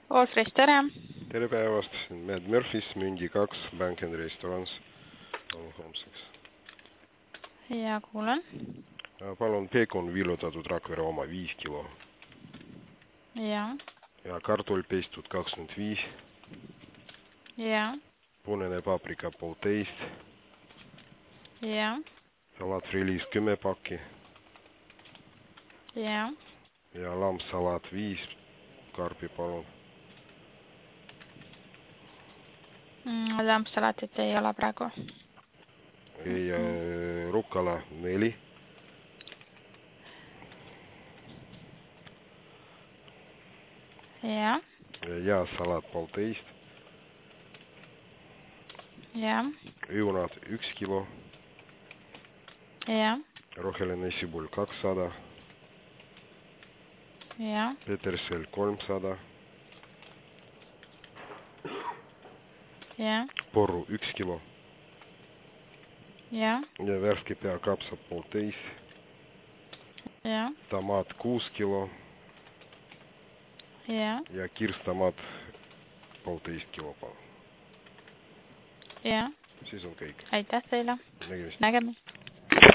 Allfresh, tere! Tere päevast, Mad Murphys, Mündi 2, Bank and Restaurants. Palun homseks. Ja kuulen. Palun peekon villutatud Rakvere oma 5 kilo. Ja. Ja kartul pestud 25. Ja. Punene paprika 1,5. Ja. Salat frilis 10 pakki. Ja. Ja lammsalat 5 karpi, palun. Lampsalatit ei ole praegu. Ja rukkala 4. Ja. Ja salat 1,5. Ja. Õunad 1 kilo. Ja. Roheline sibul 200. Ja. Petersel 300. Ja. Porru 1 kilo. Ja. Ja värske peakapsad 1,5. Ja. Tomaat 6 kilo. Ja. Ja kirstomaat 1,5 kilo, palun. Ja. Siis on kõik. Aitäh teile. Nägemist. Nägemist.